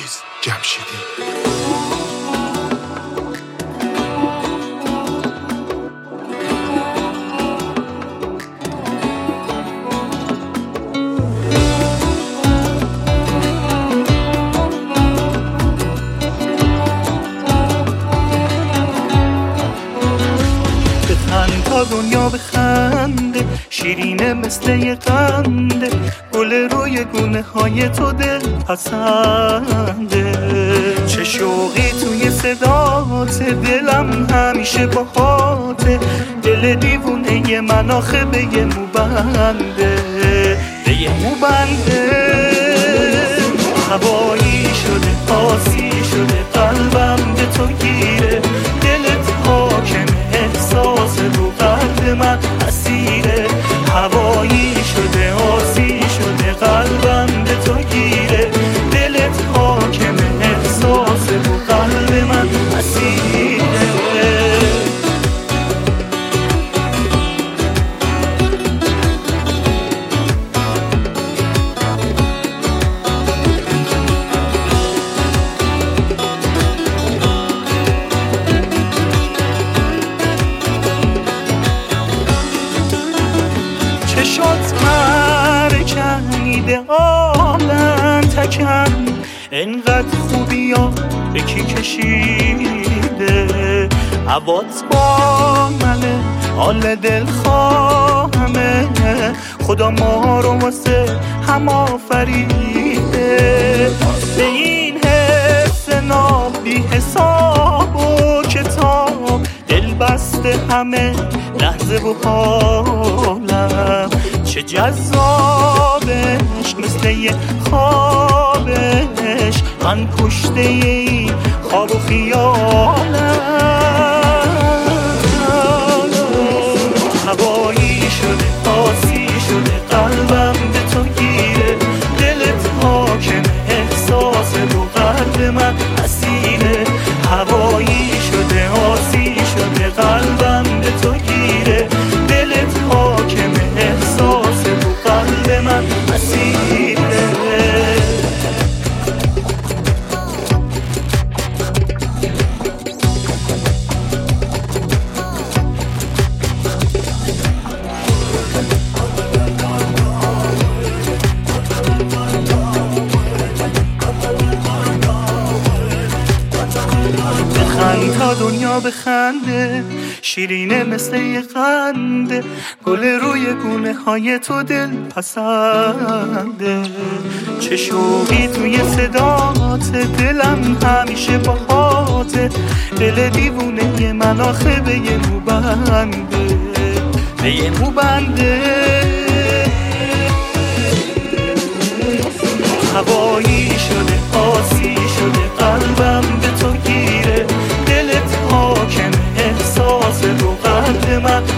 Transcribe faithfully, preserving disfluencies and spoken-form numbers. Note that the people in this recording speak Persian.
عزیز جمشیدی. تا دنیا بخنده، شیرینه مثل یه قنده، گل روی گونه های تو دل پسنده. چه شوقی توی صدات، دلم همیشه باهاته، دل دیوونه یه من آخه به یه مو بنده، به یه مو بنده. هوایی شده آسی شده قلبم به تو گیره، دلت حاکمه احساس رو قلب من اسیره. هوایی شده آسی شده قلبم به تو گیره، دلت حاکمه احساس رو قلب من اسیره. چشات مرکنیده آلن تکن، انقدر خوبی ها به کی کشیده. عوات با منه حال دل خواهمه، خدا ما رو واسه هم آفریده. به این حس ناب بی حساب و کتاب، دل بسته همه لحظه و حالم. چه جذابش مثل یه خوابش، من پشته این خواب و خیالم. هوایی شده آسی شده قلبم به تو گیره، دلت حاکم احساس رو قلب من اسیره. هوایی شده آسی شده قلبم به تو گیره، دلت حاکم احساس رو قلب من اسیره. بخند تا دنیا بخنده، شیرینه مثل یه قنده، گل روی گونه های تو دل پسنده. چه شوقی توی صدات، دلم همیشه باهاته، دل دیوونه یه من آخه به یه مو بنده، به یه مو بنده. هوایی شده آسی شده قلبم به تو گیره، دلت حاکم احساس رو قلب من